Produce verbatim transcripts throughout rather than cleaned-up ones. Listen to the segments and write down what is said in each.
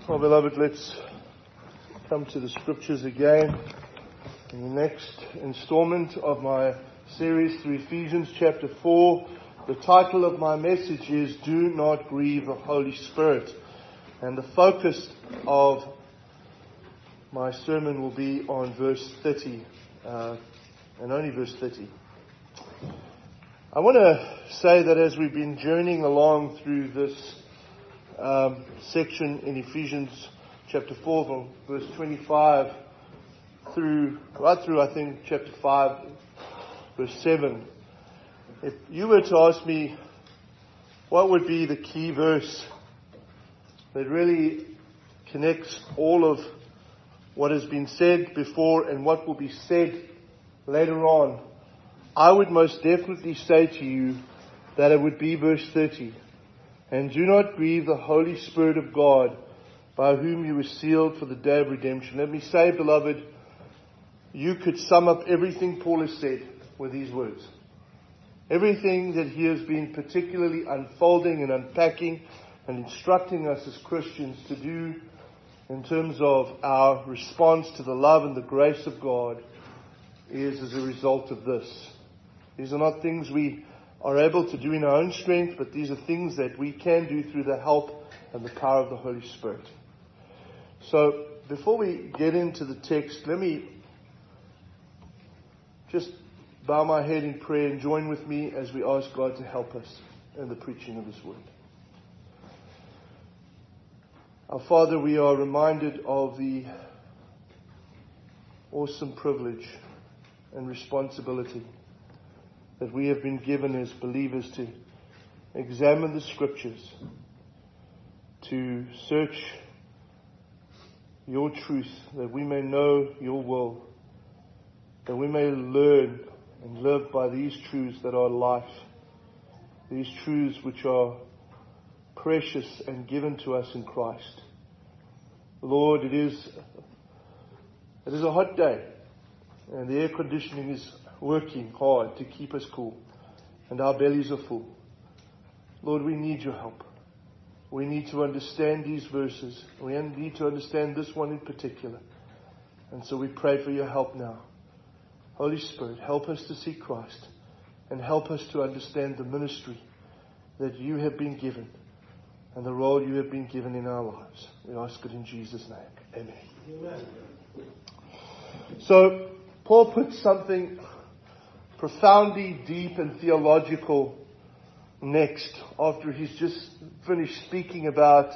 Well, beloved, let's come to the scriptures again in the next installment of my series through Ephesians chapter four. The title of my message is Do Not Grieve the Holy Spirit. And the focus of my sermon will be on verse thirty, uh, and only verse thirty. I want to say that as we've been journeying along through this um, section in Ephesians chapter four, from verse twenty-five through, right through, I think, chapter five, verse seven. If you were to ask me what would be the key verse that really connects all of what has been said before and what will be said later on, I would most definitely say to you that it would be verse thirty. And do not grieve the Holy Spirit of God, by whom you were sealed for the day of redemption. Let me say, beloved, you could sum up everything Paul has said with these words. Everything that he has been particularly unfolding and unpacking and instructing us as Christians to do in terms of our response to the love and the grace of God is as a result of this. These are not things we are able to do in our own strength, but these are things that we can do through the help and the power of the Holy Spirit. So, before we get into the text, let me just bow my head in prayer and join with me as we ask God to help us in the preaching of His Word. Our Father, we are reminded of the awesome privilege and responsibility that we have been given as believers to examine the Scriptures, to search your truth, that we may know your will, that we may learn and live by these truths that are life, these truths which are precious and given to us in Christ. Lord, it is, it is a hot day, and the air conditioning is working hard to keep us cool, and our bellies are full. Lord, we need your help. We need to understand these verses. We need to understand this one in particular. And so we pray for your help now. Holy Spirit, help us to see Christ and help us to understand the ministry that you have been given and the role you have been given in our lives. We ask it in Jesus' name. Amen. Amen. So, Paul puts something profoundly deep and theological next, after he's just finished speaking about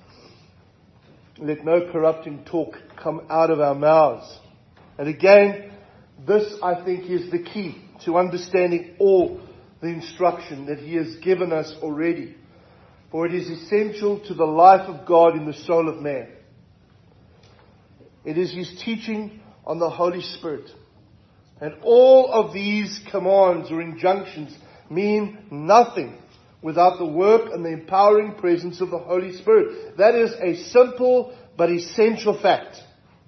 let no corrupting talk come out of our mouths. And again, this I think is the key to understanding all the instruction that he has given us already. For it is essential to the life of God in the soul of man. It is his teaching on the Holy Spirit. And all of these commands or injunctions mean nothing without the work and the empowering presence of the Holy Spirit. That is a simple but essential fact.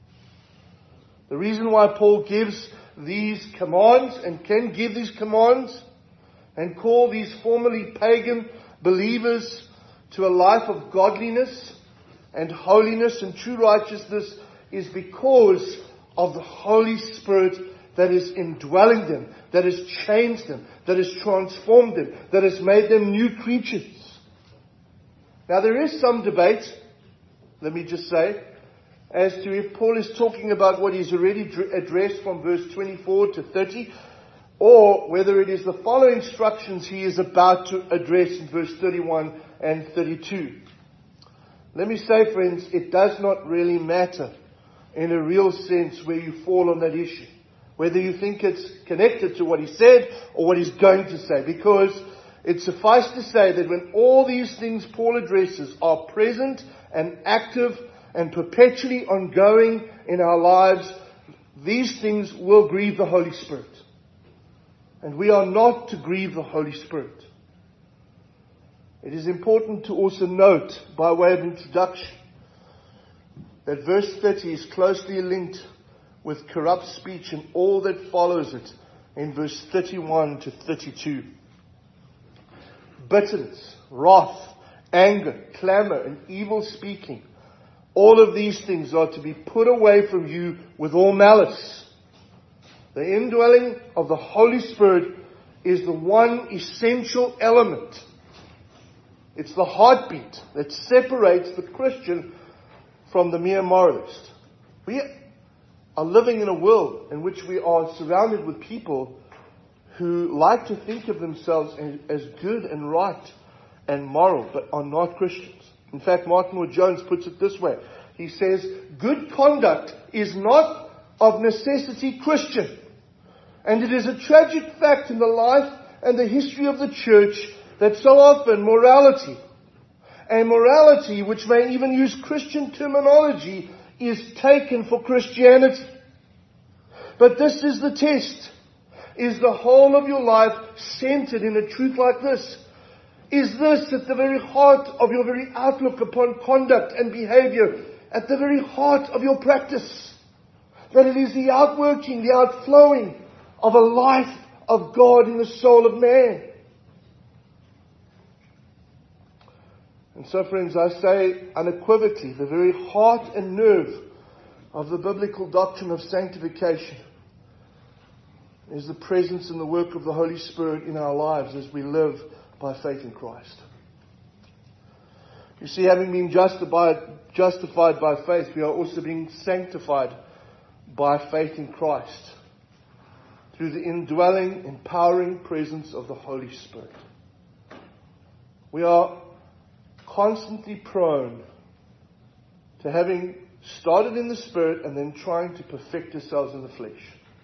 The reason why Paul gives these commands and can give these commands and call these formerly pagan believers to a life of godliness and holiness and true righteousness is because of the Holy Spirit that is indwelling them, that has changed them, that has transformed them, that has made them new creatures. Now there is some debate, let me just say, as to if Paul is talking about what he's already addressed from verse twenty-four to thirty, or whether it is the following instructions he is about to address in verse thirty-one and thirty-two. Let me say, friends, it does not really matter in a real sense where you fall on that issue. Whether you think it's connected to what he said or what he's going to say. Because it suffices to say that when all these things Paul addresses are present and active and perpetually ongoing in our lives, these things will grieve the Holy Spirit. And we are not to grieve the Holy Spirit. It is important to also note, by way of introduction, that verse thirty is closely linked with corrupt speech and all that follows it in verse thirty-one to thirty-two. Bitterness, wrath, anger, clamor, and evil speaking, all of these things are to be put away from you with all malice. The indwelling of the Holy Spirit is the one essential element. It's the heartbeat that separates the Christian from the mere moralist. We are living in a world in which we are surrounded with people who like to think of themselves as good and right and moral, but are not Christians. In fact, Martin Lloyd-Jones puts it this way. He says, good conduct is not of necessity Christian. And it is a tragic fact in the life and the history of the church that so often morality, and morality, which may even use Christian terminology, is taken for Christianity. But this is the test. Is the whole of your life centered in a truth like this? Is this at the very heart of your very outlook upon conduct and behavior, at the very heart of your practice? That it is the outworking, the outflowing of a life of God in the soul of man. And so, friends, I say unequivocally, the very heart and nerve of the biblical doctrine of sanctification is the presence and the work of the Holy Spirit in our lives as we live by faith in Christ. You see, having been justified, justified by faith, we are also being sanctified by faith in Christ through the indwelling, empowering presence of the Holy Spirit. We are constantly prone to having started in the Spirit and then trying to perfect ourselves in the flesh.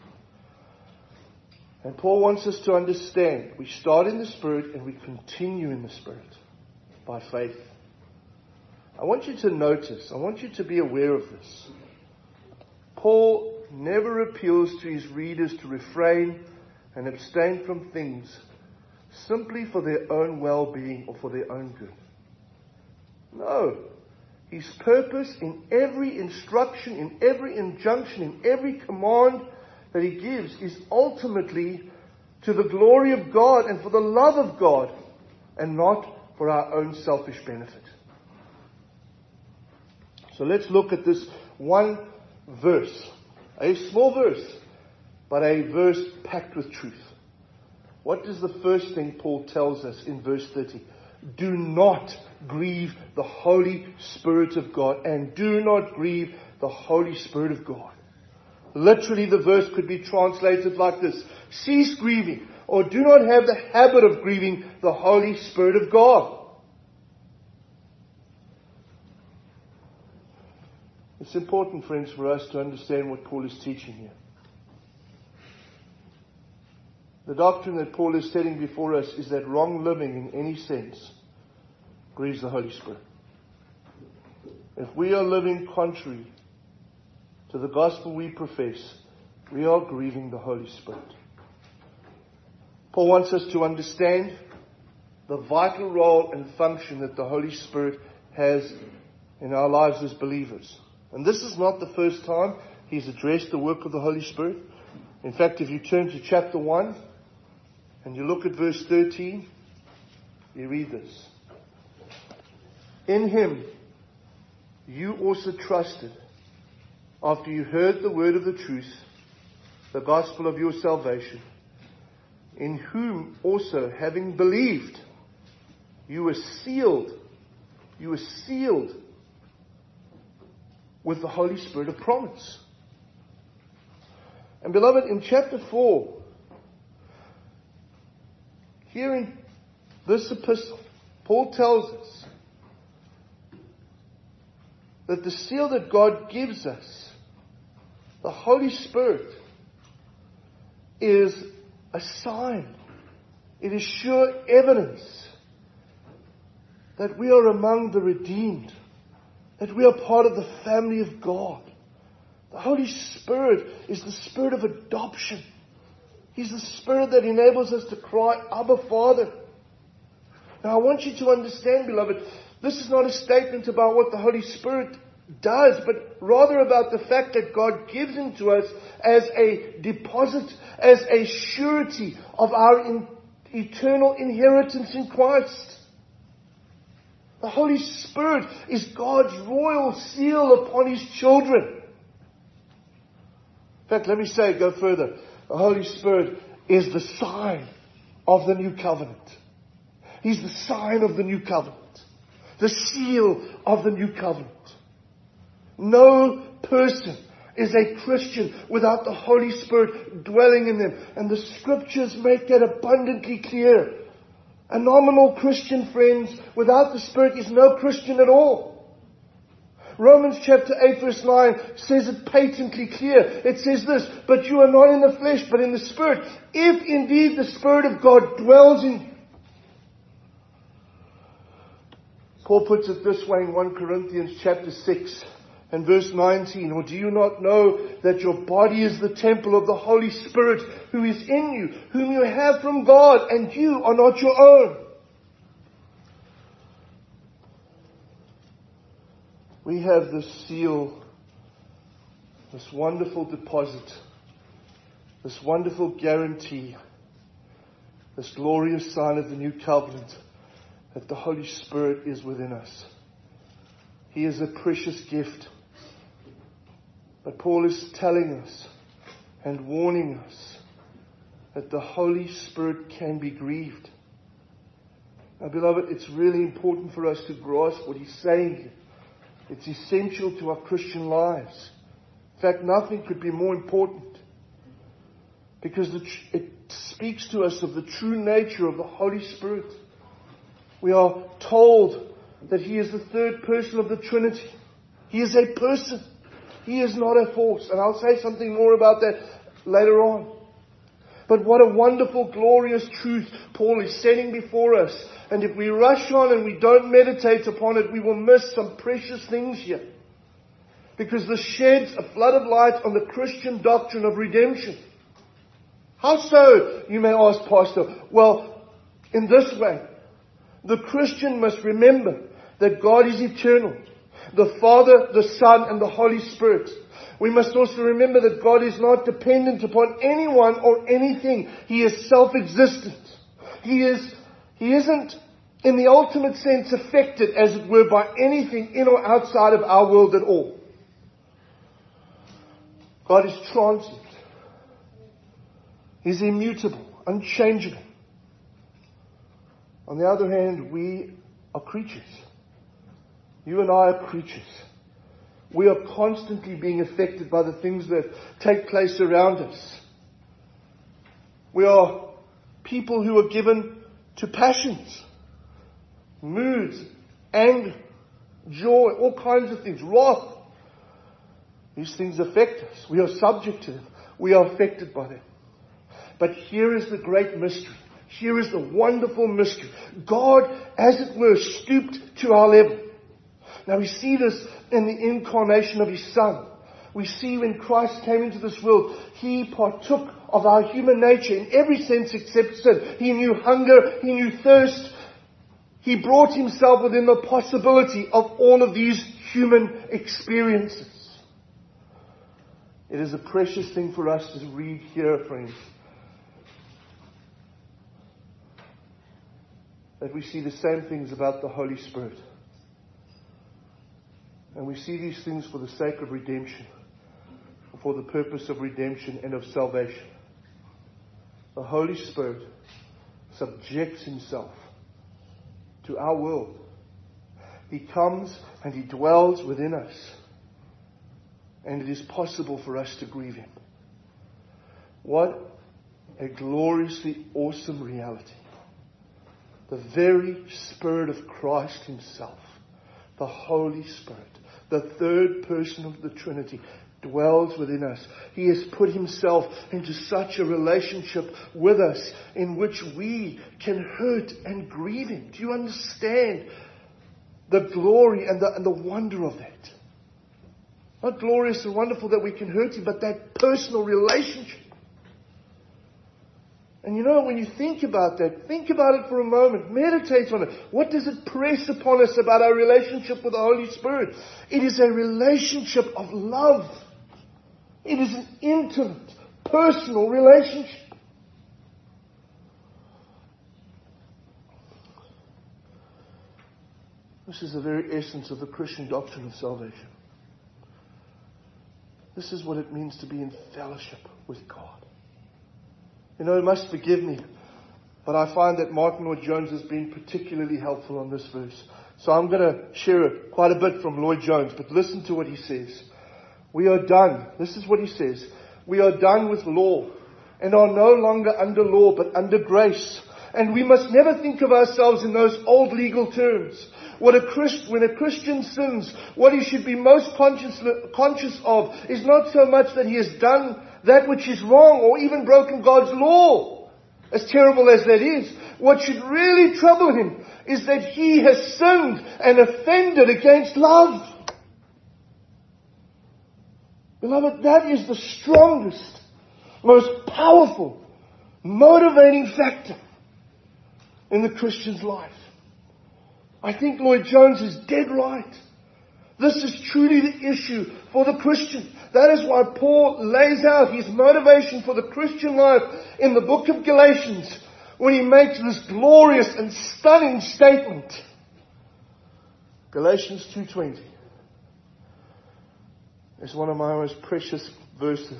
And Paul wants us to understand, we start in the Spirit and we continue in the Spirit by faith. I want you to notice, I want you to be aware of this. Paul never appeals to his readers to refrain and abstain from things simply for their own well-being or for their own good. No. His purpose in every instruction, in every injunction, in every command that he gives is ultimately to the glory of God and for the love of God and not for our own selfish benefit. So let's look at this one verse. A small verse, but a verse packed with truth. What is the first thing Paul tells us in verse thirty? Do not grieve the Holy Spirit of God, and do not grieve the Holy Spirit of God. Literally, the verse could be translated like this: cease grieving, or do not have the habit of grieving the Holy Spirit of God. It's important, friends, for us to understand what Paul is teaching here. The doctrine that Paul is setting before us is that wrong living in any sense grieves the Holy Spirit. If we are living contrary to the gospel we profess, we are grieving the Holy Spirit. Paul wants us to understand the vital role and function that the Holy Spirit has in our lives as believers. And this is not the first time he's addressed the work of the Holy Spirit. In fact, if you turn to chapter one and you look at verse thirteen, you read this. In him you also trusted, after you heard the word of the truth, the gospel of your salvation, in whom also, having believed, you were sealed, you were sealed with the Holy Spirit of promise. And beloved, in chapter four, here in this epistle, Paul tells us that the seal that God gives us, the Holy Spirit, is a sign. It is sure evidence that we are among the redeemed, that we are part of the family of God. The Holy Spirit is the Spirit of adoption. He's the Spirit that enables us to cry, Abba, Father. Now I want you to understand, beloved, this is not a statement about what the Holy Spirit does, but rather about the fact that God gives him to us as a deposit, as a surety of our in, eternal inheritance in Christ. The Holy Spirit is God's royal seal upon His children. In fact, let me say, go further. The Holy Spirit is the sign of the new covenant. He's the sign of the new covenant. The seal of the new covenant. No person is a Christian without the Holy Spirit dwelling in them. And the Scriptures make that abundantly clear. A nominal Christian, friends, without the Spirit is no Christian at all. Romans chapter eight verse nine says it patently clear. It says this, but you are not in the flesh, but in the Spirit, if indeed the Spirit of God dwells in you. Paul puts it this way in First Corinthians chapter six and verse nineteen. Or do you not know that your body is the temple of the Holy Spirit who is in you, whom you have from God, and you are not your own? We have this seal, this wonderful deposit, this wonderful guarantee, this glorious sign of the new covenant, that the Holy Spirit is within us. He is a precious gift. But Paul is telling us and warning us that the Holy Spirit can be grieved. Now, beloved, it's really important for us to grasp what he's saying here. It's essential to our Christian lives. In fact, nothing could be more important. Because it speaks to us of the true nature of the Holy Spirit. We are told that He is the third person of the Trinity. He is a person. He is not a force. And I'll say something more about that later on. But what a wonderful, glorious truth Paul is setting before us. And if we rush on and we don't meditate upon it, we will miss some precious things here. Because this sheds a flood of light on the Christian doctrine of redemption. How so, you may ask, Pastor? Well, in this way, the Christian must remember that God is eternal. The Father, the Son, and the Holy Spirit. We must also remember that God is not dependent upon anyone or anything. He is self-existent. He is, He isn't, in the ultimate sense, affected, as it were, by anything in or outside of our world at all. God is transient. He's immutable, unchangeable. On the other hand, we are creatures. You and I are creatures. We are constantly being affected by the things that take place around us. We are people who are given to passions, moods, anger, joy, all kinds of things, wrath. These things affect us. We are subject to them. We are affected by them. But here is the great mystery. Here is the wonderful mystery. God, as it were, stooped to our level. Now we see this in the incarnation of His Son. We see when Christ came into this world, He partook of our human nature in every sense except sin. He knew hunger, He knew thirst. He brought Himself within the possibility of all of these human experiences. It is a precious thing for us to read here, friends. That we see the same things about the Holy Spirit. And we see these things for the sake of redemption, for the purpose of redemption and of salvation. The Holy Spirit subjects Himself to our world. He comes and He dwells within us. And it is possible for us to grieve Him. What a gloriously awesome reality. The very Spirit of Christ Himself, the Holy Spirit, the third person of the Trinity, dwells within us. He has put Himself into such a relationship with us in which we can hurt and grieve Him. Do you understand the glory and the, and the wonder of that? Not glorious and wonderful that we can hurt Him, but that personal relationship. And you know, when you think about that, think about it for a moment. Meditate on it. What does it press upon us about our relationship with the Holy Spirit? It is a relationship of love. It is an intimate, personal relationship. This is the very essence of the Christian doctrine of salvation. This is what it means to be in fellowship with God. You know, you must forgive me, but I find that Martin Lloyd-Jones has been particularly helpful on this verse. So I'm going to share it quite a bit from Lloyd-Jones, but listen to what he says. We are done. This is what he says. We are done with law and are no longer under law but under grace. And we must never think of ourselves in those old legal terms. What a Christ, when a Christian sins, what he should be most conscious, conscious of is not so much that he has done that which is wrong or even broken God's law, as terrible as that is. What should really trouble him is that he has sinned and offended against love. Beloved, that is the strongest, most powerful, motivating factor in the Christian's life. I think Lloyd-Jones is dead right. This is truly the issue for the Christian. That is why Paul lays out his motivation for the Christian life in the book of Galatians, when he makes this glorious and stunning statement. Galatians two twenty is one of my most precious verses.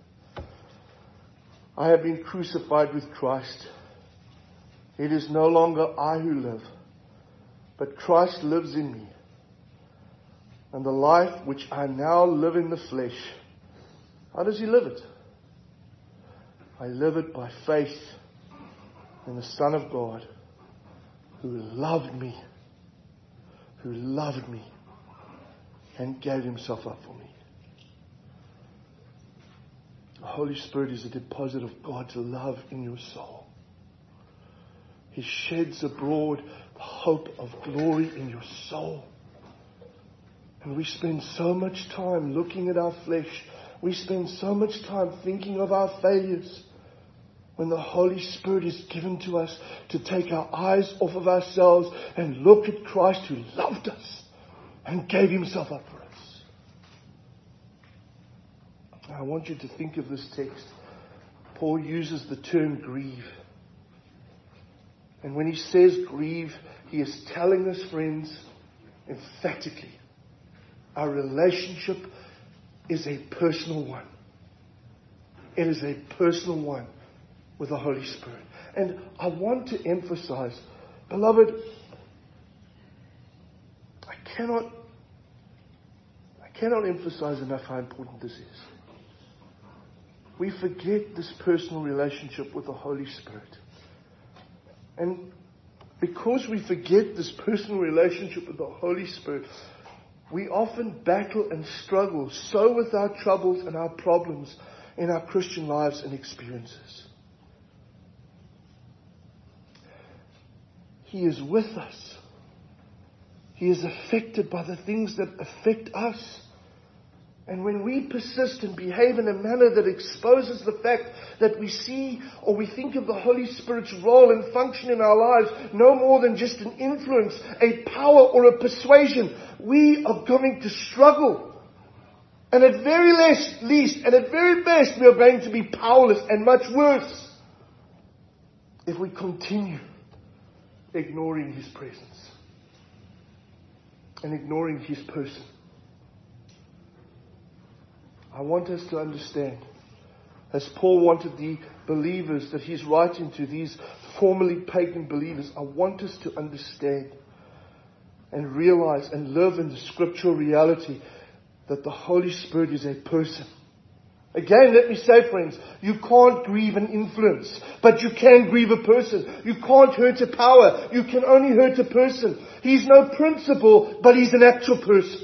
I have been crucified with Christ. It is no longer I who live, but Christ lives in me. And the life which I now live in the flesh, how does he live it? I live it by faith in the Son of God, who loved me, who loved me, and gave himself up for me. The Holy Spirit is a deposit of God's love in your soul. He sheds abroad the hope of glory in your soul. And we spend so much time looking at our flesh. We spend so much time thinking of our failures, when the Holy Spirit is given to us to take our eyes off of ourselves and look at Christ, who loved us and gave himself up for us. I want you to think of this text. Paul uses the term grieve. And when he says grieve, he is telling us, friends, emphatically, our relationship is a personal one. It is a personal one with the Holy Spirit. And I want to emphasize, beloved, I cannot, I cannot emphasize enough how important this is. We forget this personal relationship with the Holy Spirit. And because we forget this personal relationship with the Holy Spirit, we often battle and struggle so with our troubles and our problems in our Christian lives and experiences. He is with us. He is affected by the things that affect us. And when we persist and behave in a manner that exposes the fact that we see or we think of the Holy Spirit's role and function in our lives no more than just an influence, a power or a persuasion, we are going to struggle. And at very least, least, and at very best, we are going to be powerless, and much worse if we continue ignoring his presence and ignoring his person. I want us to understand, as Paul wanted the believers that he's writing to, these formerly pagan believers, I want us to understand and realize and live in the scriptural reality that the Holy Spirit is a person. Again, let me say, friends, you can't grieve an influence, but you can grieve a person. You can't hurt a power. You can only hurt a person. He's no principle, but he's an actual person.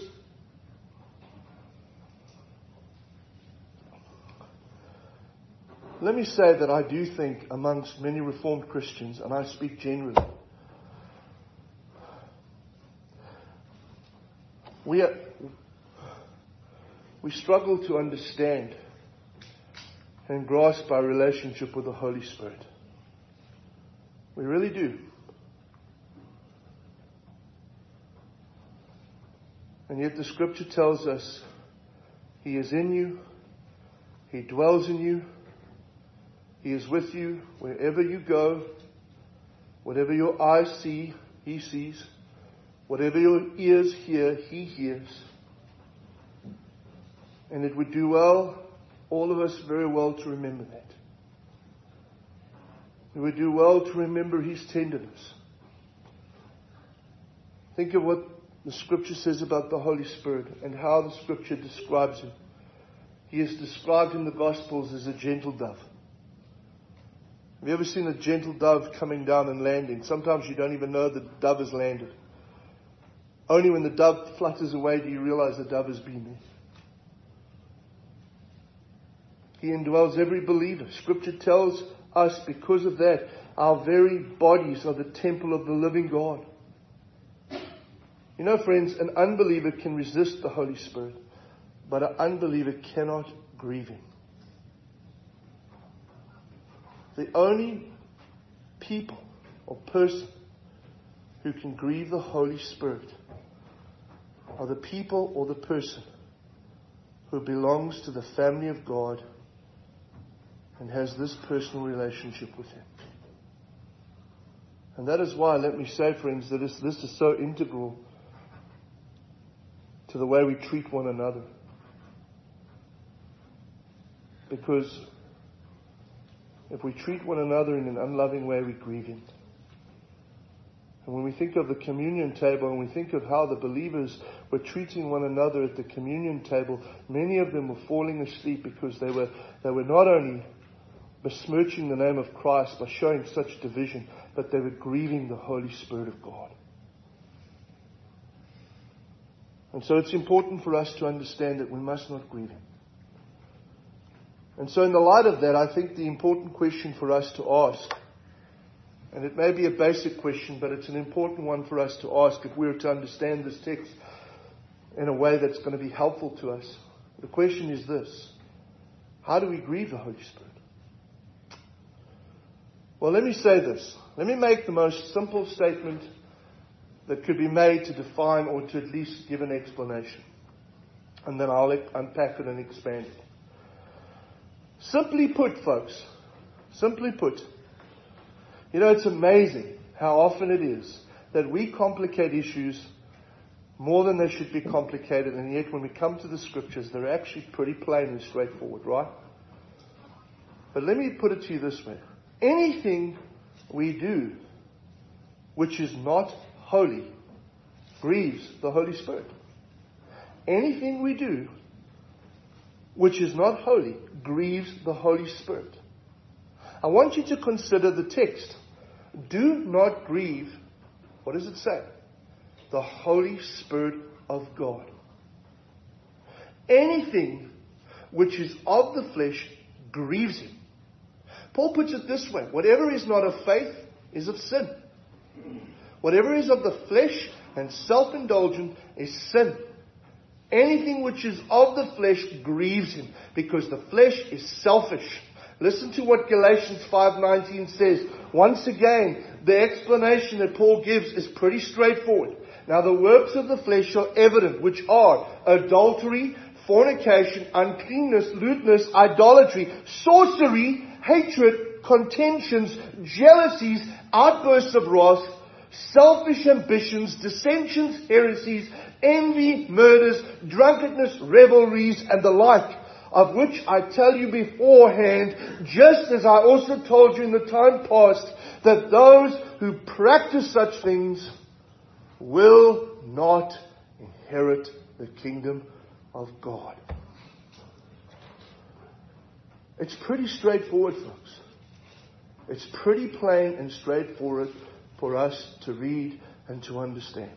Let me say that I do think amongst many Reformed Christians, and I speak generally, we are, we struggle to understand and grasp our relationship with the Holy Spirit. We really do. And yet the Scripture tells us He is in you, He dwells in you, He is with you wherever you go. Whatever your eyes see, He sees. Whatever your ears hear, He hears. And it would do well, all of us very well, to remember that. It would do well to remember His tenderness. Think of what the Scripture says about the Holy Spirit and how the Scripture describes Him. He is described in the Gospels as a gentle dove. Have you ever seen a gentle dove coming down and landing? Sometimes you don't even know the dove has landed. Only when the dove flutters away do you realize the dove has been there. He indwells every believer. Scripture tells us, because of that, our very bodies are the temple of the living God. You know, friends, an unbeliever can resist the Holy Spirit, but an unbeliever cannot grieve Him. The only people or person who can grieve the Holy Spirit are the people or the person who belongs to the family of God and has this personal relationship with Him. And that is why, let me say, friends, that this, this is so integral to the way we treat one another. Because if we treat one another in an unloving way, we grieve Him. And when we think of the communion table and we think of how the believers were treating one another at the communion table, many of them were falling asleep because they were, they were not only besmirching the name of Christ by showing such division, but they were grieving the Holy Spirit of God. And so it's important for us to understand that we must not grieve Him. And so in the light of that, I think the important question for us to ask, and it may be a basic question, but it's an important one for us to ask if we are to understand this text in a way that's going to be helpful to us. The question is this: how do we grieve the Holy Spirit? Well, let me say this. Let me make the most simple statement that could be made to define or to at least give an explanation. And then I'll unpack it and expand it. Simply put, folks, simply put, you know, it's amazing how often it is that we complicate issues more than they should be complicated, and yet when we come to the Scriptures, they're actually pretty plain and straightforward, right? But let me put it to you this way. Anything we do which is not holy grieves the Holy Spirit. Anything we do which is not holy grieves the Holy Spirit. I want you to consider the text. Do not grieve, what does it say? The Holy Spirit of God. Anything which is of the flesh grieves Him. Paul puts it this way: whatever is not of faith is of sin. Whatever is of the flesh and self-indulgent is sin. Anything which is of the flesh grieves Him, because the flesh is selfish. Listen to what Galatians five nineteen says. Once again, the explanation that Paul gives is pretty straightforward. Now the works of the flesh are evident, which are adultery, fornication, uncleanness, lewdness, idolatry, sorcery, hatred, contentions, jealousies, outbursts of wrath, selfish ambitions, dissensions, heresies, envy, murders, drunkenness, revelries, and the like, of which I tell you beforehand, just as I also told you in the time past, that those who practice such things will not inherit the kingdom of God. It's pretty straightforward, folks. It's pretty plain and straightforward for us to read and to understand.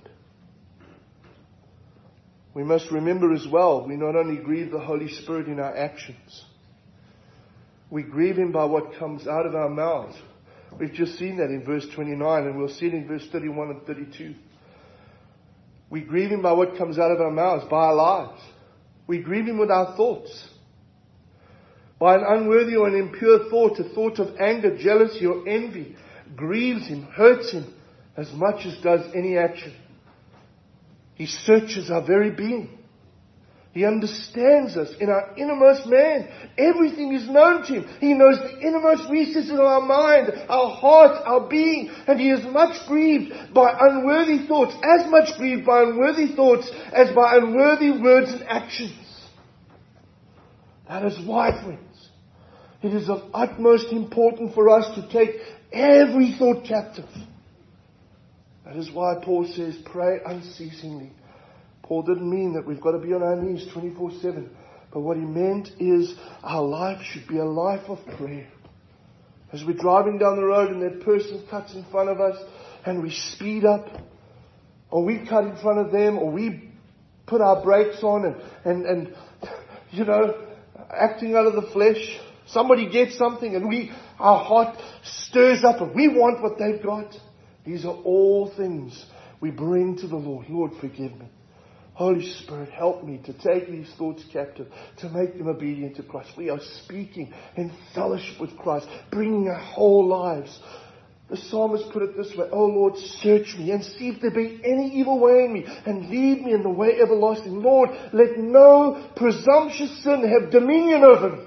We must remember as well, we not only grieve the Holy Spirit in our actions, we grieve Him by what comes out of our mouths. We've just seen that in verse twenty-nine, and we'll see it in verse thirty-one and thirty-two. We grieve Him by what comes out of our mouths, by our lives. We grieve Him with our thoughts. By an unworthy or an impure thought, a thought of anger, jealousy, or envy, grieves Him, hurts Him as much as does any action. He searches our very being. He understands us in our innermost man. Everything is known to Him. He knows the innermost recesses of our mind, our heart, our being. And He is much grieved by unworthy thoughts, as much grieved by unworthy thoughts as by unworthy words and actions. That is why, friends, it is of utmost importance for us to take every thought captive. That is why Paul says, pray unceasingly. Paul didn't mean that we've got to be on our knees twenty-four seven. But what he meant is our life should be a life of prayer. As we're driving down the road and that person cuts in front of us and we speed up, or we cut in front of them, or we put our brakes on and, and, and you know, acting out of the flesh. Somebody gets something and we, our heart stirs up and we want what they've got. These are all things we bring to the Lord. Lord, forgive me. Holy Spirit, help me to take these thoughts captive, to make them obedient to Christ. We are speaking in fellowship with Christ, bringing our whole lives. The psalmist put it this way, O Lord, search me and see if there be any evil way in me, and lead me in the way everlasting. Lord, let no presumptuous sin have dominion over me.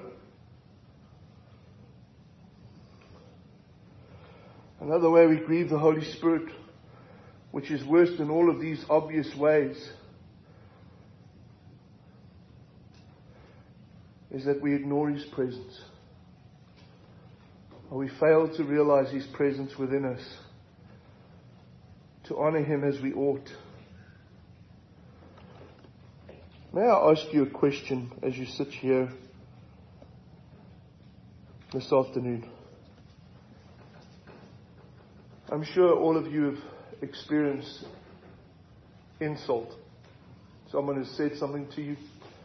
Another way we grieve the Holy Spirit, which is worse than all of these obvious ways, is that we ignore His presence. Or we fail to realize His presence within us, to honor Him as we ought. May I ask you a question as you sit here this afternoon? I'm sure all of you have experienced insult. Someone has said something to you.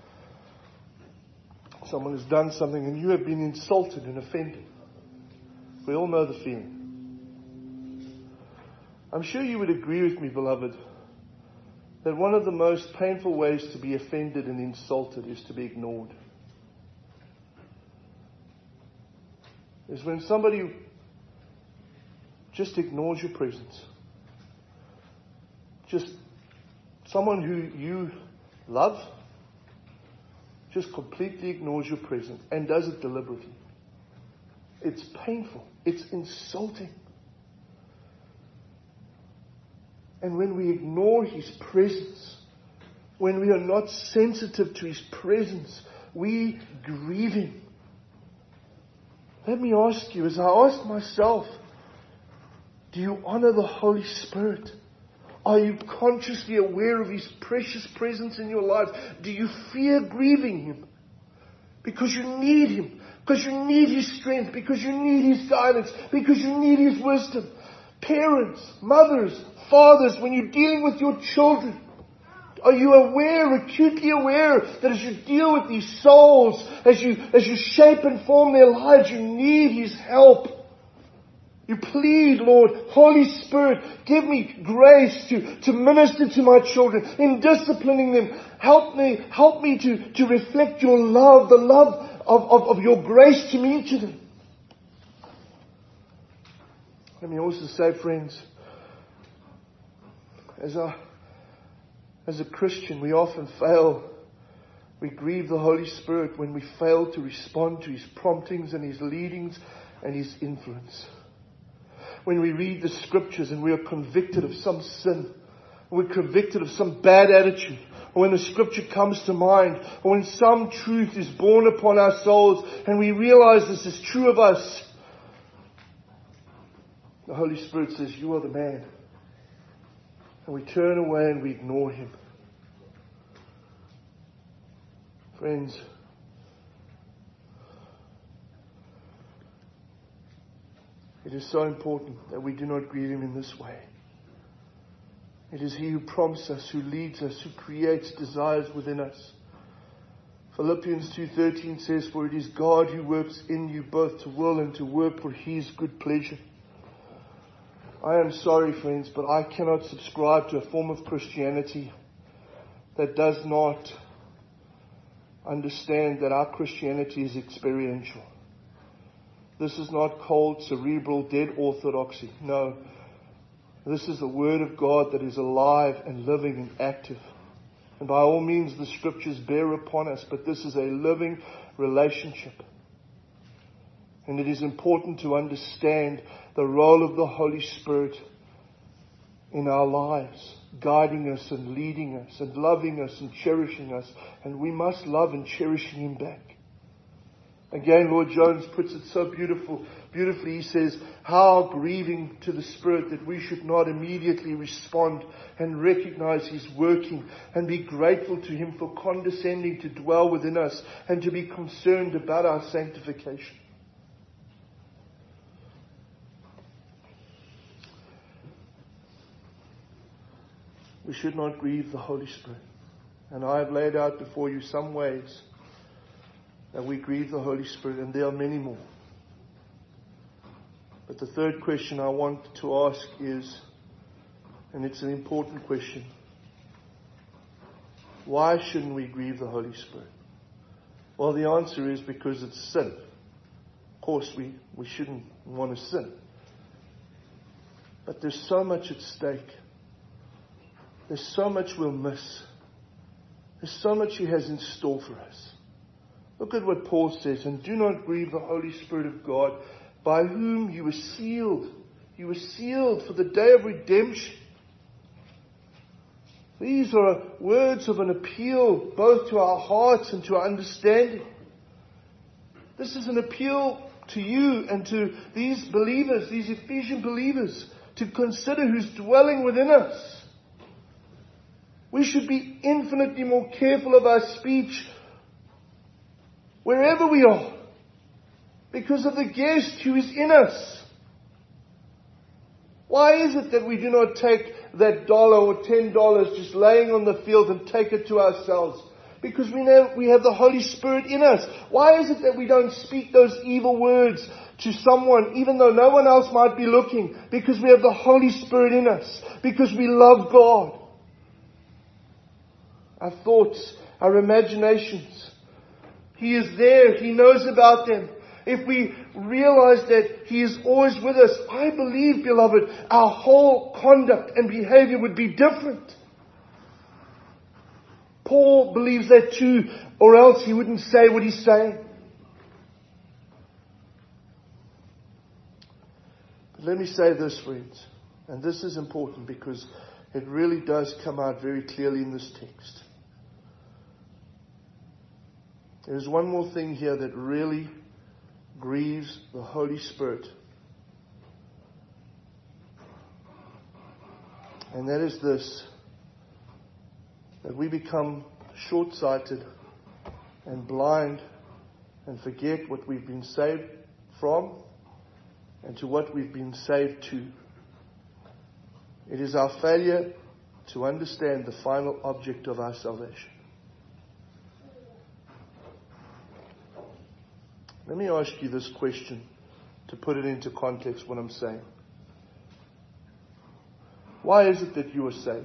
Someone has done something and you have been insulted and offended. We all know the feeling. I'm sure you would agree with me, beloved, that one of the most painful ways to be offended and insulted is to be ignored. Is when somebody just ignores your presence. Just someone who you love just completely ignores your presence and does it deliberately. It's painful. It's insulting. And when we ignore His presence, when we are not sensitive to His presence, we grieve Him. Let me ask you, as I ask myself, do you honor the Holy Spirit? Are you consciously aware of His precious presence in your life? Do you fear grieving Him? Because you need Him. Because you need His strength. Because you need His guidance. Because you need His wisdom. Parents, mothers, fathers, when you're dealing with your children, are you aware, acutely aware, that as you deal with these souls, as you, as you shape and form their lives, you need His help? You plead, Lord, Holy Spirit, give me grace to, to minister to my children in disciplining them. Help me, help me to, to reflect your love, the love of, of, of your grace to me, to them. Let me also say, friends, as a, as a Christian, we often fail. We grieve the Holy Spirit when we fail to respond to His promptings and His leadings and His influence. When we read the Scriptures and we are convicted of some sin, or we're convicted of some bad attitude, or when the Scripture comes to mind, or when some truth is borne upon our souls and we realize this is true of us, the Holy Spirit says, you are the man. And we turn away and we ignore Him. Friends, it is so important that we do not grieve Him in this way. It is He who prompts us, who leads us, who creates desires within us. Philippians two thirteen says, for it is God who works in you both to will and to work for His good pleasure. I am sorry, friends, but I cannot subscribe to a form of Christianity that does not understand that our Christianity is experiential. This is not cold, cerebral, dead orthodoxy. No. This is the Word of God that is alive and living and active. And by all means, the Scriptures bear upon us, but this is a living relationship. And it is important to understand the role of the Holy Spirit in our lives, guiding us and leading us and loving us and cherishing us. And we must love and cherish Him back. Again, Lord Jones puts it so beautiful, beautifully. He says, how grieving to the Spirit that we should not immediately respond and recognize His working and be grateful to Him for condescending to dwell within us and to be concerned about our sanctification. We should not grieve the Holy Spirit. And I have laid out before you some ways that we grieve the Holy Spirit, and there are many more. But the third question I want to ask is, and it's an important question, why shouldn't we grieve the Holy Spirit? Well, the answer is because it's sin. Of course, we, we shouldn't want to sin. But there's so much at stake. There's so much we'll miss. There's so much He has in store for us. Look at what Paul says, and do not grieve the Holy Spirit of God, by whom you were sealed. You were sealed for the day of redemption. These are words of an appeal both to our hearts and to our understanding. This is an appeal to you and to these believers, these Ephesian believers, to consider who's dwelling within us. We should be infinitely more careful of our speech wherever we are, because of the guest who is in us. Why is it that we do not take that dollar or ten dollars just laying on the field and take it to ourselves? Because we know we have the Holy Spirit in us. Why is it that we don't speak those evil words to someone, even though no one else might be looking? Because we have the Holy Spirit in us. Because we love God. Our thoughts, our imaginations. He is there. He knows about them. If we realize that He is always with us, I believe, beloved, our whole conduct and behavior would be different. Paul believes that too, or else he wouldn't say what he's saying. But let me say this, friends, and this is important because it really does come out very clearly in this text. There's one more thing here that really grieves the Holy Spirit. And that is this, that we become short-sighted and blind and forget what we've been saved from and to what we've been saved to. It is our failure to understand the final object of our salvation. Let me ask you this question to put it into context what I'm saying. Why is it that you are saved?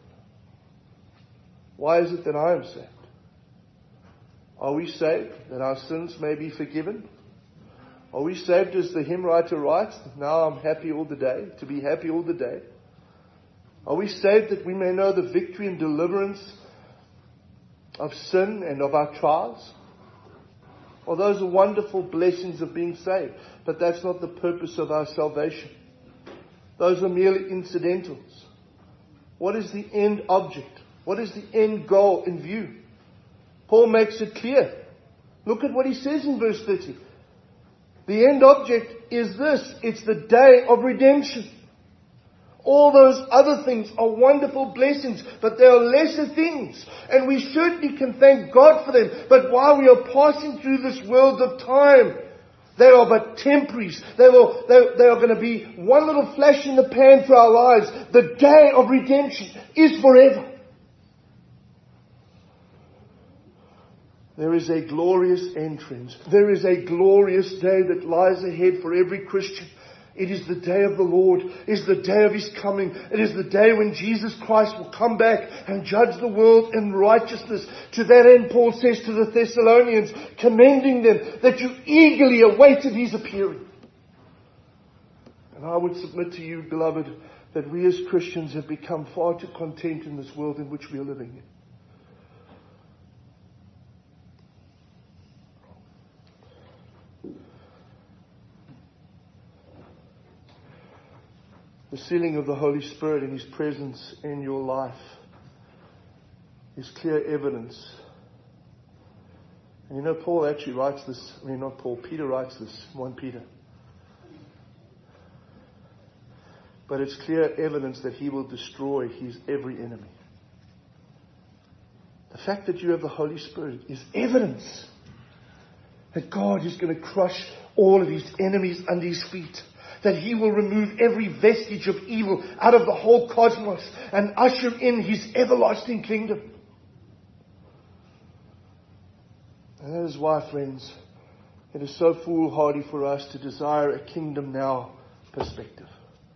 Why is it that I am saved? Are we saved that our sins may be forgiven? Are we saved as the hymn writer writes, now I'm happy all the day, to be happy all the day? Are we saved that we may know the victory and deliverance of sin and of our trials? Well, those are wonderful blessings of being saved, but that's not the purpose of our salvation. Those are merely incidentals. What is the end object? What is the end goal in view? Paul makes it clear. Look at what he says in verse thirty. The end object is this. It's the day of redemption. All those other things are wonderful blessings, but they are lesser things. And we certainly can thank God for them. But while we are passing through this world of time, they are but temporaries. They, will, they, they are going to be one little flash in the pan for our lives. The day of redemption is forever. There is a glorious entrance. There is a glorious day that lies ahead for every Christian. It is the day of the Lord. It is the day of His coming. It is the day when Jesus Christ will come back and judge the world in righteousness. To that end, Paul says to the Thessalonians, commending them that you eagerly awaited His appearing. And I would submit to you, beloved, that we as Christians have become far too content in this world in which we are living in. The sealing of the Holy Spirit and His presence in your life is clear evidence. And you know, Paul actually writes this, I mean not Paul, Peter writes this, First Peter. But it's clear evidence that He will destroy His every enemy. The fact that you have the Holy Spirit is evidence that God is going to crush all of His enemies under His feet. That He will remove every vestige of evil out of the whole cosmos and usher in His everlasting kingdom. And that is why, friends, it is so foolhardy for us to desire a kingdom now perspective.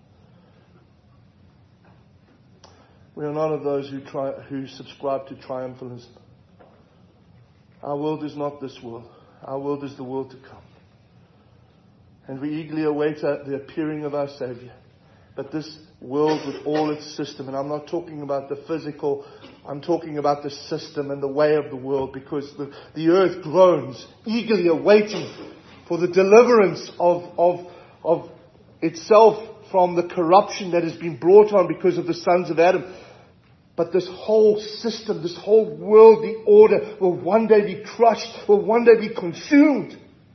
We are not of those who try, who subscribe to triumphalism. Our world is not this world. Our world is the world to come. And we eagerly await the appearing of our Savior. But this world with all its system, and I'm not talking about the physical, I'm talking about the system and the way of the world, because the, the earth groans, eagerly awaiting for the deliverance of, of, of itself from the corruption that has been brought on because of the sons of Adam. But this whole system, this whole worldly order will one day be crushed, will one day be consumed.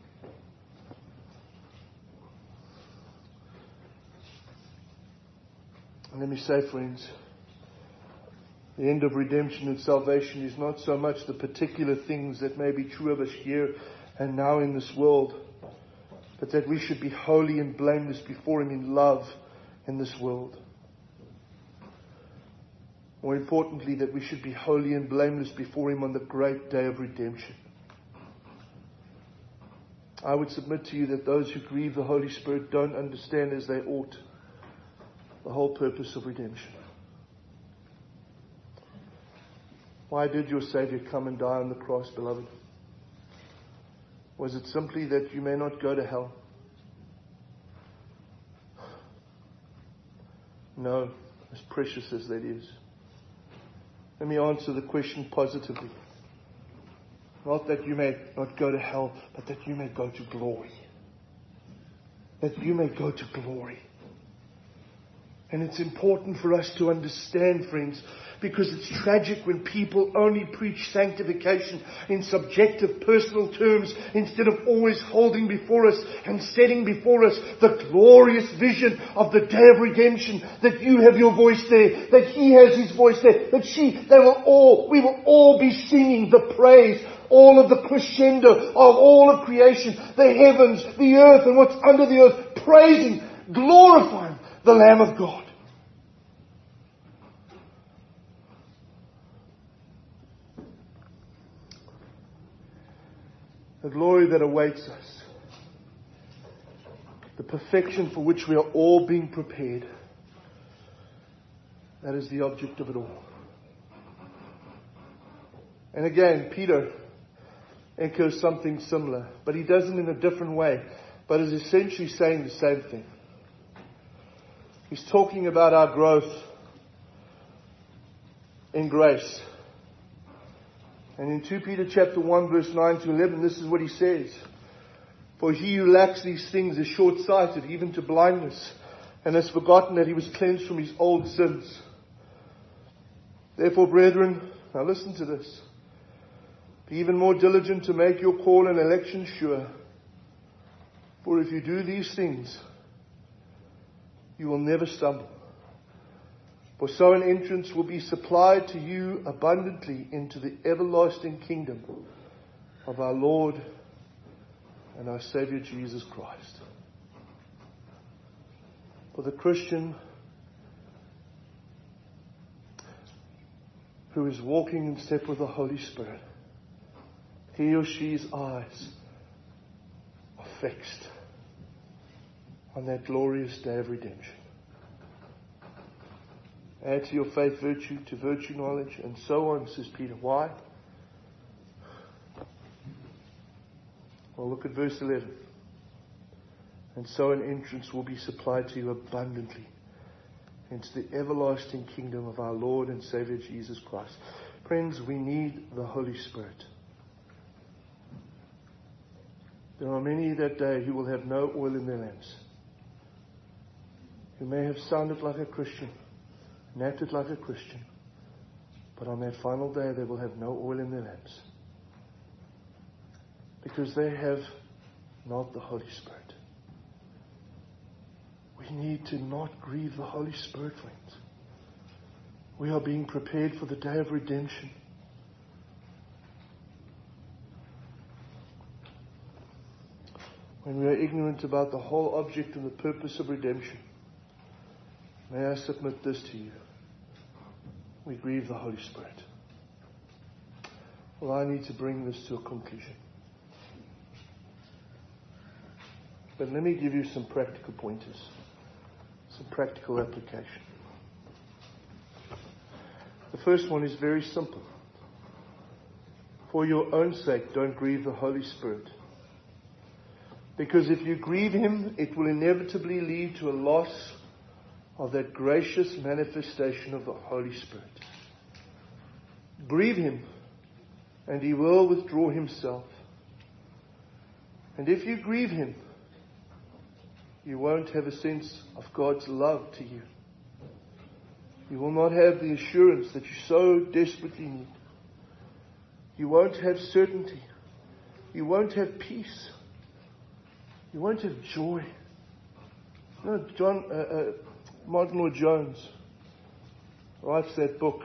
And let me say, friends, the end of redemption and salvation is not so much the particular things that may be true of us here and now in this world, but that we should be holy and blameless before Him in love in this world. More importantly, that we should be holy and blameless before Him on the great day of redemption. I would submit to you that those who grieve the Holy Spirit don't understand as they ought the whole purpose of redemption. Why did your Savior come and die on the cross, beloved? Was it simply that you may not go to hell? No, as precious as that is. Let me answer the question positively. Not that you may not go to hell, but that you may go to glory. That you may go to glory. And it's important for us to understand, friends, because it's tragic when people only preach sanctification in subjective personal terms instead of always holding before us and setting before us the glorious vision of the day of redemption, that you have your voice there, that He has His voice there, that she, they will all, we will all be singing the praise, all of the crescendo of all of creation, the heavens, the earth and what's under the earth, praising, glorifying the Lamb of God. The glory that awaits us. The perfection for which we are all being prepared. That is the object of it all. And again, Peter echoes something similar, but he does it in a different way, but is essentially saying the same thing. He's talking about our growth in grace. And in Second Peter chapter one, verse nine to eleven, this is what he says. For he who lacks these things is short-sighted, even to blindness, and has forgotten that he was cleansed from his old sins. Therefore, brethren, now listen to this. Be even more diligent to make your call and election sure. For if you do these things, you will never stumble. For so an entrance will be supplied to you abundantly into the everlasting kingdom of our Lord and our Savior Jesus Christ. For the Christian who is walking in step with the Holy Spirit, he or she's eyes are fixed on that glorious day of redemption. Add to your faith virtue, to virtue knowledge, and so on, says Peter. Why? Well, look at verse eleven. And so an entrance will be supplied to you abundantly into the everlasting kingdom of our Lord and Savior Jesus Christ. Friends, we need the Holy Spirit. There are many that day who will have no oil in their lamps. who may have sounded like a Christian and acted like a Christian, but on that final day they will have no oil in their lamps because they have not the Holy Spirit. We need to not grieve the Holy Spirit, friends. We are being prepared for the day of redemption. When we are ignorant about the whole object and the purpose of redemption, may I submit this to you. We grieve the Holy Spirit. Well, I need to bring this to a conclusion. But let me give you some practical pointers, some practical application. The first one is very simple. For your own sake, don't grieve the Holy Spirit. Because if you grieve Him, it will inevitably lead to a loss of that gracious manifestation of the Holy Spirit. Grieve Him, and He will withdraw Himself. And if you grieve Him, you won't have a sense of God's love to you. You will not have the assurance that you so desperately need. You won't have certainty. You won't have peace. You won't have joy. You know, John, uh, uh, Martin Lloyd-Jones writes that book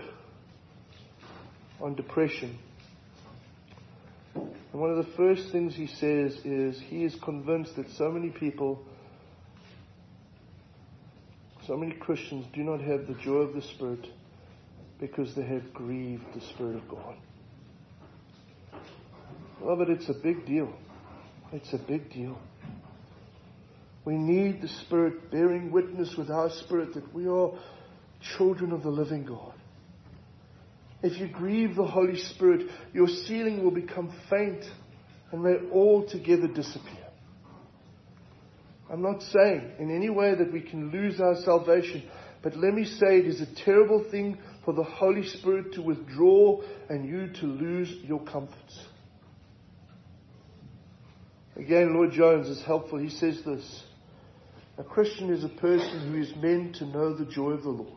on depression. And one of the first things he says is he is convinced that so many people, so many Christians do not have the joy of the Spirit because they have grieved the Spirit of God. Well, but it's a big deal. It's a big deal. We need the Spirit bearing witness with our spirit that we are children of the living God. If you grieve the Holy Spirit, your ceiling will become faint and may altogether disappear. I'm not saying in any way that we can lose our salvation, but let me say it is a terrible thing for the Holy Spirit to withdraw and you to lose your comforts. Again, Lloyd-Jones is helpful. He says this: a Christian is a person who is meant to know the joy of the Lord.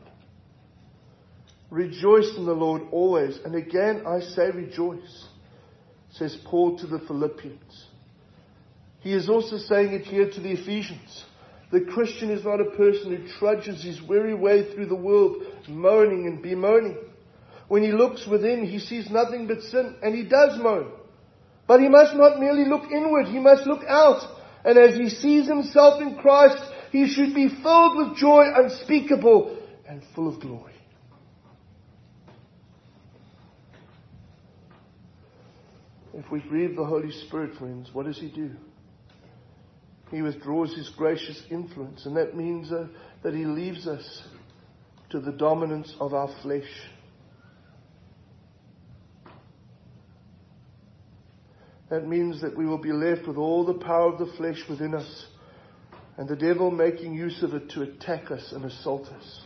Rejoice in the Lord always. And again, I say rejoice, says Paul to the Philippians. He is also saying it here to the Ephesians. The Christian is not a person who trudges his weary way through the world, moaning and bemoaning. When he looks within, he sees nothing but sin, and he does moan. But he must not merely look inward, he must look out. And as he sees himself in Christ, he should be filled with joy unspeakable and full of glory. If we grieve the Holy Spirit, friends, what does He do? He withdraws His gracious influence, and that means uh, that He leaves us to the dominance of our flesh. That means that we will be left with all the power of the flesh within us, and the devil making use of it to attack us and assault us.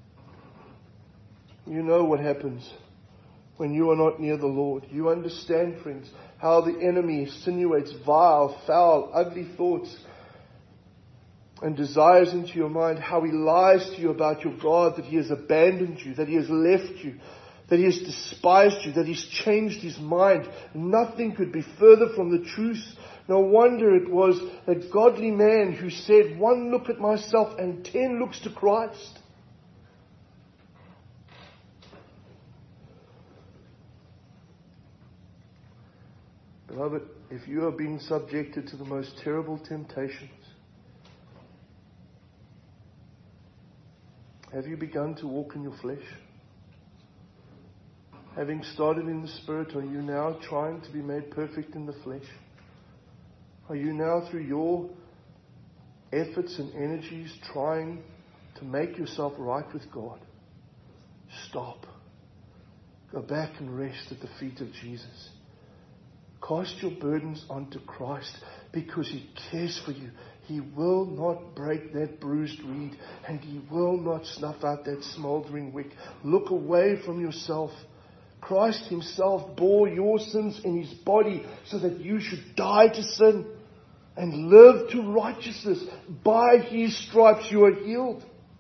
You know what happens when you are not near the Lord. You understand, friends, how the enemy insinuates vile, foul, ugly thoughts and desires into your mind, how he lies to you about your God, that He has abandoned you, that He has left you, that He has despised you, that He's changed His mind. Nothing could be further from the truth. No wonder it was a godly man who said, one look at myself and ten looks to Christ. Beloved, if you are being subjected to the most terrible temptations, have you begun to walk in your flesh? Having started in the Spirit, are you now trying to be made perfect in the flesh? Are you now, through your efforts and energies, trying to make yourself right with God? Stop. Go back and rest at the feet of Jesus. Cast your burdens onto Christ because He cares for you. He will not break that bruised reed, and He will not snuff out that smoldering wick. Look away from yourself. Christ Himself bore your sins in His body so that you should die to sin and live to righteousness. By His stripes you are healed.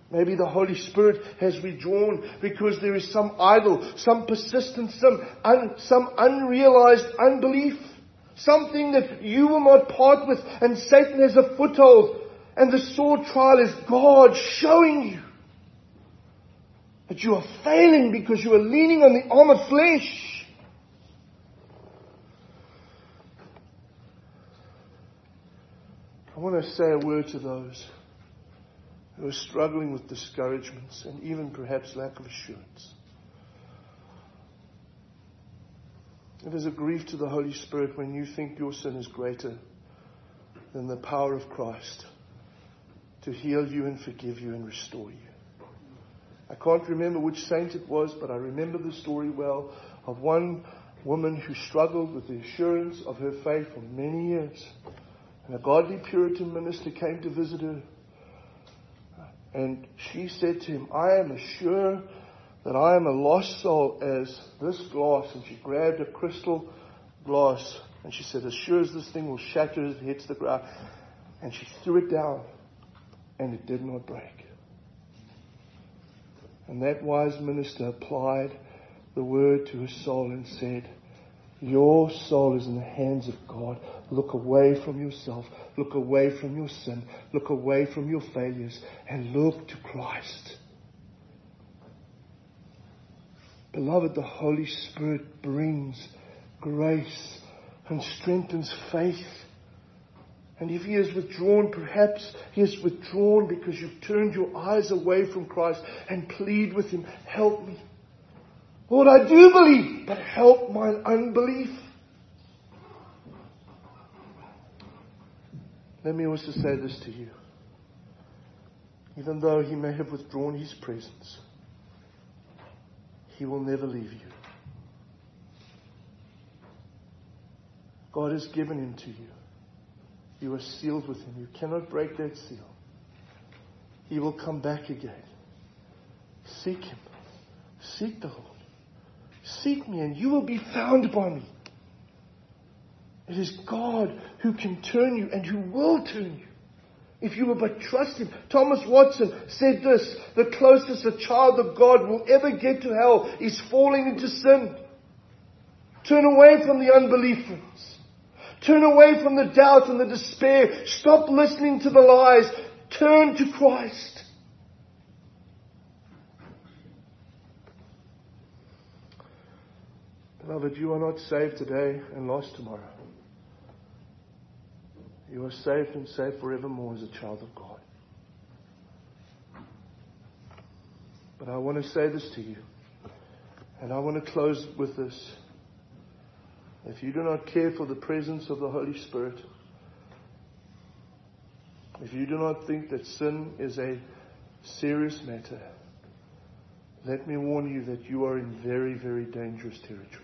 Maybe the Holy Spirit has withdrawn because there is some idol, some persistence, some, un, some unrealized unbelief. Something that you will not part with, and Satan has a foothold. And the sore trial is God showing you that you are failing because you are leaning on the arm of flesh. I want to say a word to those who are struggling with discouragements and even perhaps lack of assurance. It is a grief to the Holy Spirit when you think your sin is greater than the power of Christ to heal you and forgive you and restore you. I can't remember which saint it was, but I remember the story well of one woman who struggled with the assurance of her faith for many years. And a godly Puritan minister came to visit her. And she said to him, I am as sure that I am a lost soul as this glass. And she grabbed a crystal glass and she said, as sure as this thing will shatter as it hits the ground. And she threw it down and it did not break. And that wise minister applied the word to her soul and said, your soul is in the hands of God. Look away from yourself. Look away from your sin. Look away from your failures and look to Christ. Beloved, the Holy Spirit brings grace and strengthens faith. And if He has withdrawn, perhaps He has withdrawn because you've turned your eyes away from Christ, and plead with Him, help me. Lord, I do believe, but help mine unbelief. Let me also say this to you. Even though He may have withdrawn His presence, He will never leave you. God has given Him to you. You are sealed with Him. You cannot break that seal. He will come back again. Seek Him. Seek the Lord. Seek me and you will be found by me. It is God who can turn you and who will turn you if you will but trust Him. Thomas Watson said this, the closest a child of God will ever get to hell is falling into sin. Turn away from the unbelief, friends. Turn away from the doubt and the despair. Stop listening to the lies. Turn to Christ. Beloved, you are not saved today and lost tomorrow. You are saved and saved forevermore as a child of God. But I want to say this to you, and I want to close with this. If you do not care for the presence of the Holy Spirit, if you do not think that sin is a serious matter, let me warn you that you are in very, very dangerous territory.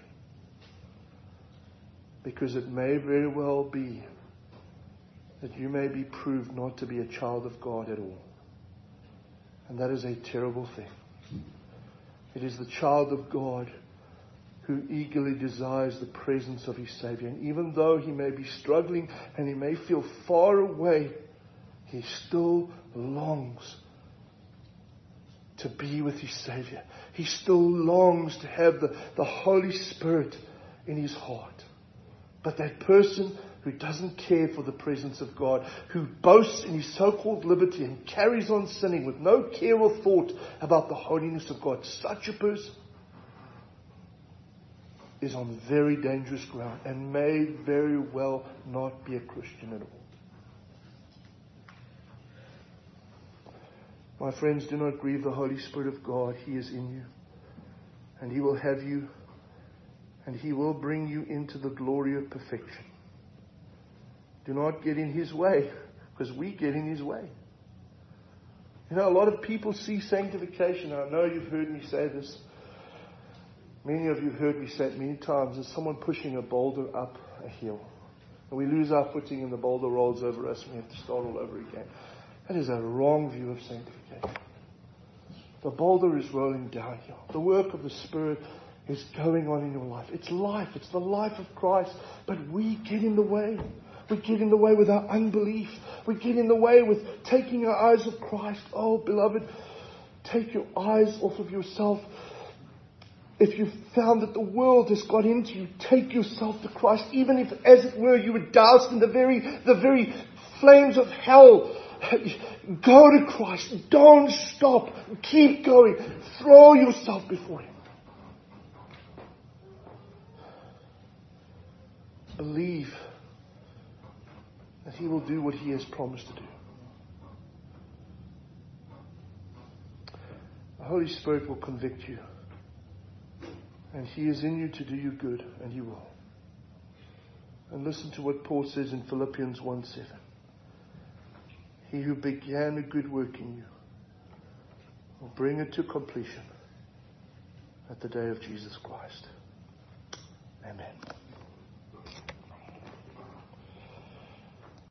Because it may very well be that you may be proved not to be a child of God at all. And that is a terrible thing. It is the child of God who eagerly desires the presence of his Savior. And even though he may be struggling and he may feel far away, he still longs to be with his Savior. He still longs to have the, the Holy Spirit in his heart. But that person who doesn't care for the presence of God, who boasts in his so-called liberty and carries on sinning with no care or thought about the holiness of God, such a person is on very dangerous ground and may very well not be a Christian at all. My friends, do not grieve the Holy Spirit of God. He is in you. And He will have you. And He will bring you into the glory of perfection. Do not get in His way, because we get in His way. You know, a lot of people see sanctification. I know you've heard me say this. Many of you have heard me say it many times. As someone pushing a boulder up a hill. And we lose our footing and the boulder rolls over us and we have to start all over again. That is a wrong view of sanctification. The boulder is rolling downhill. The work of the Spirit is going on in your life. It's life. It's the life of Christ. But we get in the way. We get in the way with our unbelief. We get in the way with taking our eyes off Christ. Oh, beloved, take your eyes off of yourself. If you've found that the world has got into you, take yourself to Christ. Even if, as it were, you were doused in the very, the very flames of hell, go to Christ. Don't stop. Keep going. Throw yourself before Him. Believe that He will do what He has promised to do. The Holy Spirit will convict you. And He is in you to do you good, and He will. And listen to what Paul says in Philippians one seven. He who began a good work in you will bring it to completion at the day of Jesus Christ. Amen.